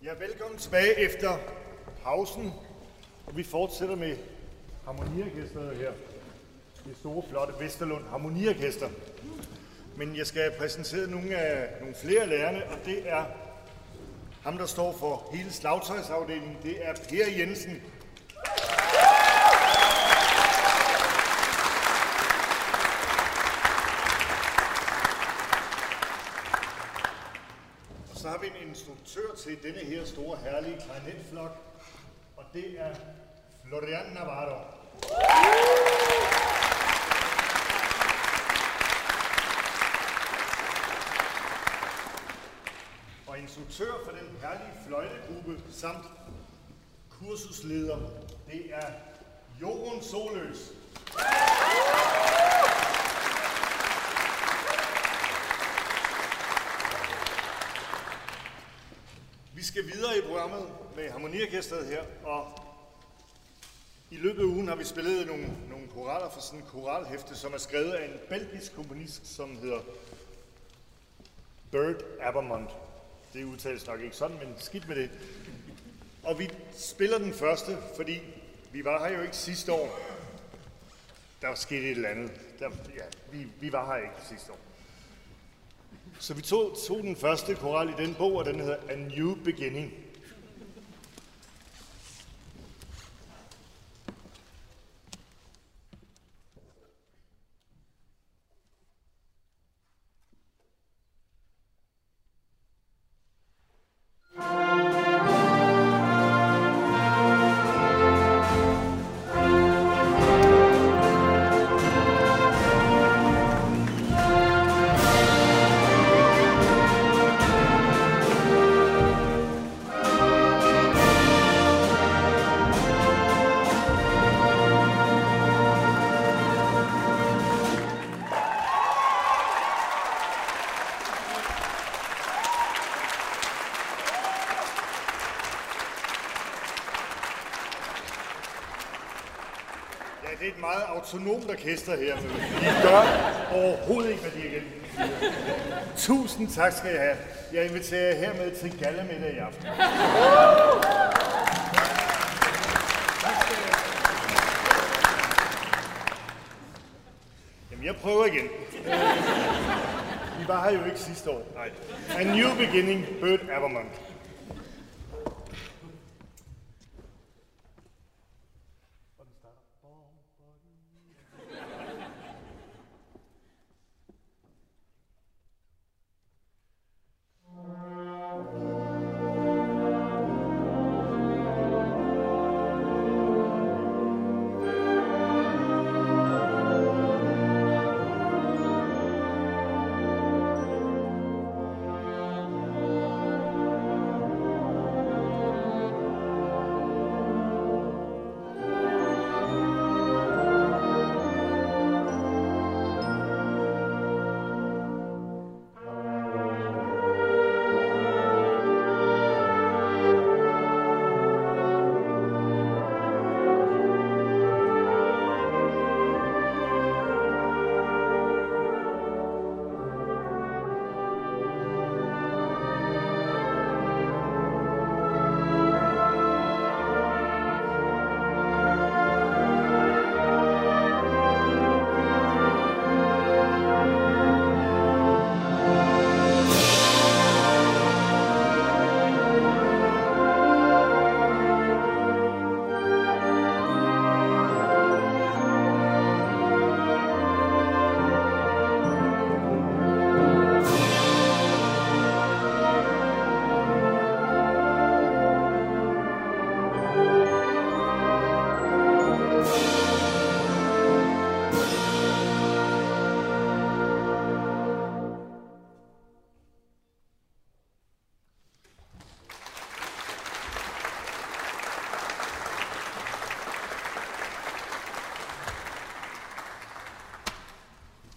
Ja, velkommen tilbage efter pausen. Vi fortsætter med harmoniorkestret her. Det store, flotte Vesterlund Harmoniorkester. Men jeg skal præsentere nogle flere lærerne, og det er ham, der står for hele slagtøjsafdelingen. Det er Per Jensen. Så har vi en instruktør til denne her store, herlige klarinetflok, og det er Florian Navarro. Og instruktør for den herlige fløjtegruppe samt kursusleder, det er Jorun Soløs. Vi skal videre i programmet med harmoniorkestret her, og i løbet af ugen har vi spillet nogle koraller fra sådan en koralhæfte, som er skrevet af en belgisk komponist, som hedder Bert Abermont. Det udtales nok ikke sådan, men skidt med det. Og vi spiller den første, fordi vi var her jo ikke sidste år. Der skete et eller andet. Vi var her ikke sidste år. Så vi tog den første koral i den bog, og den hedder A New Beginning. Det er et meget autonomt orkester her. Vi gør overhovedet ikke, hvad de igen. Tusind tak skal jeg have. Jeg inviterer jer hermed til gallamiddag i aften. Jamen, jeg prøver igen. Vi var her jo ikke sidste år. Nej. A New Beginning, Bert Abermont.